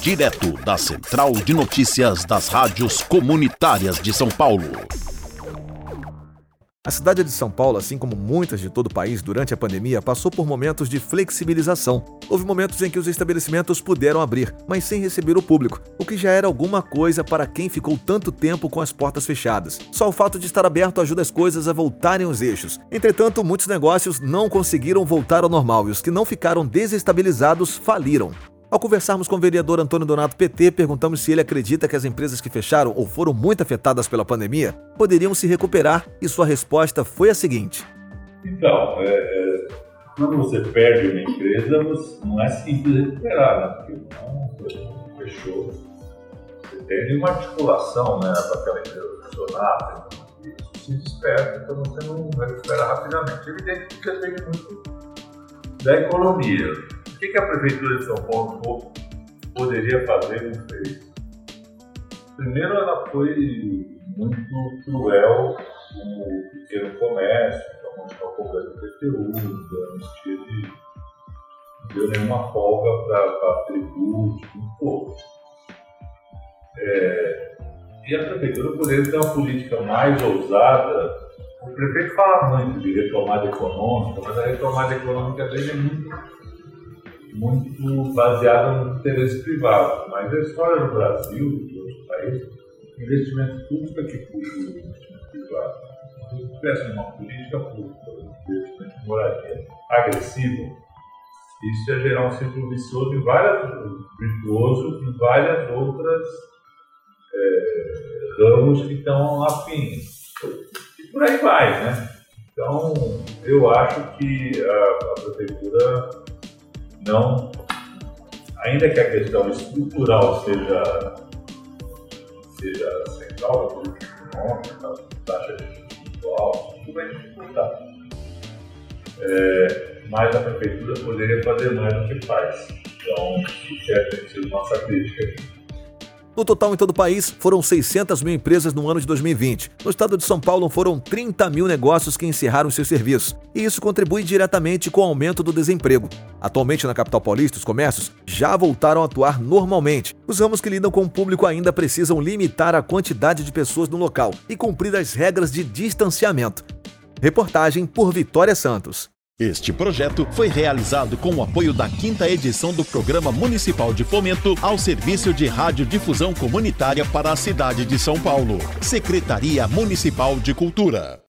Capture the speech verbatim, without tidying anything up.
direto da Central de Notícias das Rádios Comunitárias de São Paulo. A cidade de São Paulo, assim como muitas de todo o país, durante a pandemia, passou por momentos de flexibilização. Houve momentos em que os estabelecimentos puderam abrir, mas sem receber o público, o que já era alguma coisa para quem ficou tanto tempo com as portas fechadas. Só o fato de estar aberto ajuda as coisas a voltarem aos eixos. Entretanto, muitos negócios não conseguiram voltar ao normal e os que não ficaram desestabilizados faliram. Ao conversarmos com o vereador Antônio Donato P T, perguntamos se ele acredita que as empresas que fecharam ou foram muito afetadas pela pandemia poderiam se recuperar, e sua resposta foi a seguinte. Então, é, é, quando você perde uma empresa, não é simples recuperar, né? Porque não, fechou. Você tem uma articulação, né, para aquela empresa funcionar, isso se desperta, então você não vai recuperar rapidamente. Evidente que depende muito da economia. O que a Prefeitura de São Paulo poderia fazer e não fez? Primeiro, ela foi muito cruel com o pequeno comércio, então não cobrando o I P T U, não anistia de não deu nenhuma folga para tributo, um pouco. É, e a Prefeitura poderia ter uma política mais ousada. O prefeito fala muito de retomada econômica, mas a retomada econômica dele é muito muito baseada no interesse privado, mas a história no Brasil e em outros países, o investimento público é que puxa o investimento privado. Se tivesse uma política pública de investimento de moradia agressiva, isso ia gerar um ciclo vicioso em várias, virtuoso em várias outras é, ramos que estão afins. E por aí vai, né? Então, eu acho que a, a Prefeitura não, ainda que a questão estrutural seja, seja central, a política econômica, a taxa de juros alta, tudo vai dificultar. É, mas a Prefeitura poderia fazer mais do que faz. Então, isso é tem sido nossa crítica aqui. No total, em todo o país, foram seiscentas mil empresas no ano de dois mil e vinte. No estado de São Paulo, foram trinta mil negócios que encerraram seus serviços. E isso contribui diretamente com o aumento do desemprego. Atualmente, na capital paulista, os comércios já voltaram a atuar normalmente. Os ramos que lidam com o público ainda precisam limitar a quantidade de pessoas no local e cumprir as regras de distanciamento. Reportagem por Vitória Santos. Este projeto foi realizado com o apoio da quinta edição do Programa Municipal de Fomento ao Serviço de Radiodifusão Comunitária para a cidade de São Paulo. Secretaria Municipal de Cultura.